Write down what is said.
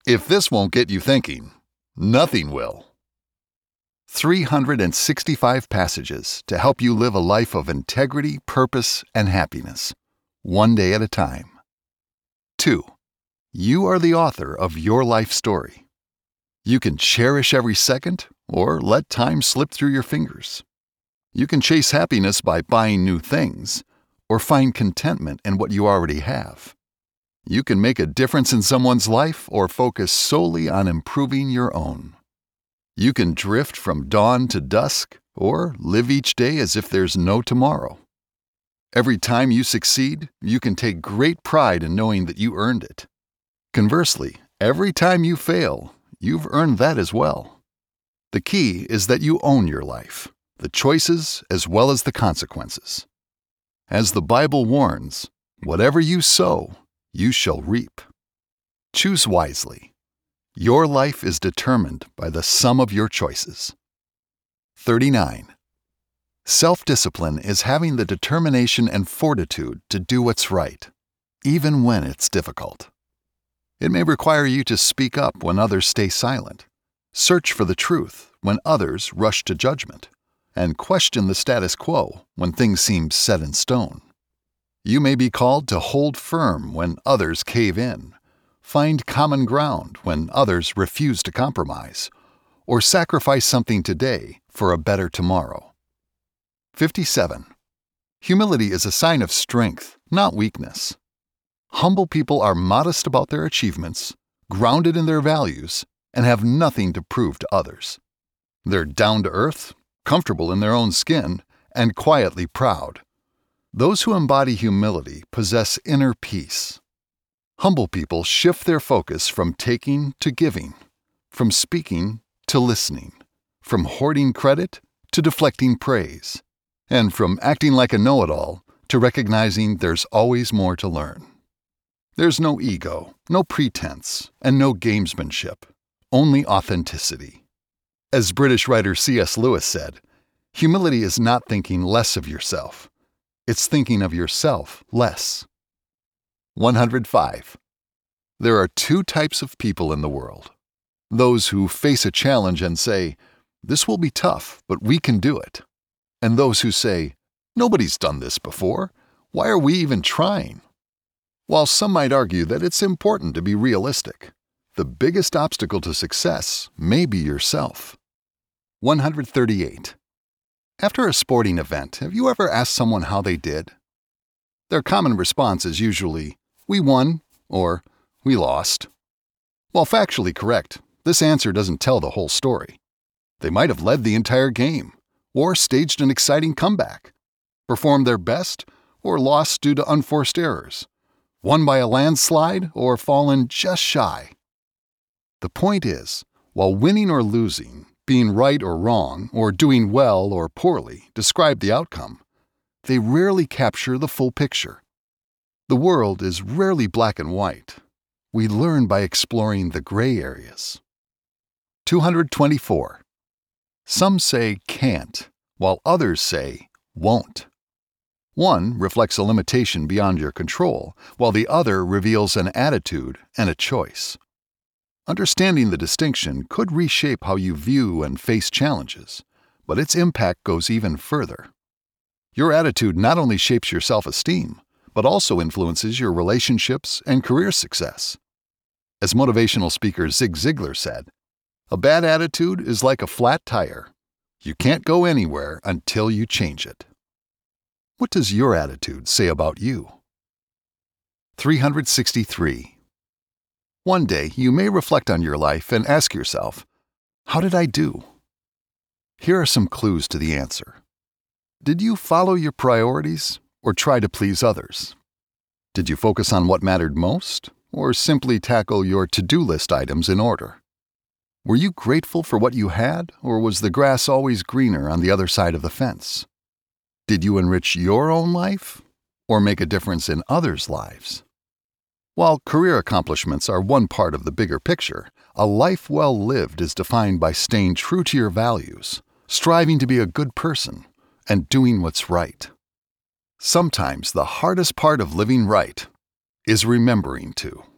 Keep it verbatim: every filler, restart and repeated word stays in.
If this won't get you thinking, nothing will. three hundred sixty-five passages to help you live a life of integrity, purpose, and happiness, one day at a time. Two, you are the author of your life story. You can cherish every second or let time slip through your fingers. You can chase happiness by buying new things or find contentment in what you already have. You can make a difference in someone's life or focus solely on improving your own. You can drift from dawn to dusk or live each day as if there's no tomorrow. Every time you succeed, you can take great pride in knowing that you earned it. Conversely, every time you fail, you've earned that as well. The key is that you own your life, the choices as well as the consequences. As the Bible warns, whatever you sow, you shall reap. Choose wisely. Your life is determined by the sum of your choices. thirty-nine. Self-discipline is having the determination and fortitude to do what's right, even when it's difficult. It may require you to speak up when others stay silent, search for the truth when others rush to judgment, and question the status quo when things seem set in stone. You may be called to hold firm when others cave in, find common ground when others refuse to compromise, or sacrifice something today for a better tomorrow. fifty-seven. Humility is a sign of strength, not weakness. Humble people are modest about their achievements, grounded in their values, and have nothing to prove to others. They're down to earth, comfortable in their own skin, and quietly proud. Those who embody humility possess inner peace. Humble people shift their focus from taking to giving, from speaking to listening, from hoarding credit to deflecting praise, and from acting like a know-it-all to recognizing there's always more to learn. There's no ego, no pretense, and no gamesmanship, only authenticity. As British writer C S Lewis said, humility is not thinking less of yourself. It's thinking of yourself less. one hundred five. There are two types of people in the world. Those who face a challenge and say, "This will be tough, but we can do it." And those who say, "Nobody's done this before. Why are we even trying?" While some might argue that it's important to be realistic, the biggest obstacle to success may be yourself. one hundred thirty-eight. After a sporting event, have you ever asked someone how they did? Their common response is usually, "We won," or "We lost." While factually correct, this answer doesn't tell the whole story. They might have led the entire game, or staged an exciting comeback, performed their best, or lost due to unforced errors, won by a landslide, or fallen just shy. The point is, while winning or losing, being right or wrong, or doing well or poorly describe the outcome, they rarely capture the full picture. The world is rarely black and white. We learn by exploring the gray areas. two hundred twenty-four. Some say can't, while others say won't. One reflects a limitation beyond your control, while the other reveals an attitude and a choice. Understanding the distinction could reshape how you view and face challenges, but its impact goes even further. Your attitude not only shapes your self-esteem, but also influences your relationships and career success. As motivational speaker Zig Ziglar said, "A bad attitude is like a flat tire. You can't go anywhere until you change it." What does your attitude say about you? three hundred sixty-three. One day, you may reflect on your life and ask yourself, "How did I do?" Here are some clues to the answer. Did you follow your priorities or try to please others? Did you focus on what mattered most or simply tackle your to-do list items in order? Were you grateful for what you had, or was the grass always greener on the other side of the fence? Did you enrich your own life or make a difference in others' lives? While career accomplishments are one part of the bigger picture, a life well lived is defined by staying true to your values, striving to be a good person, and doing what's right. Sometimes the hardest part of living right is remembering to.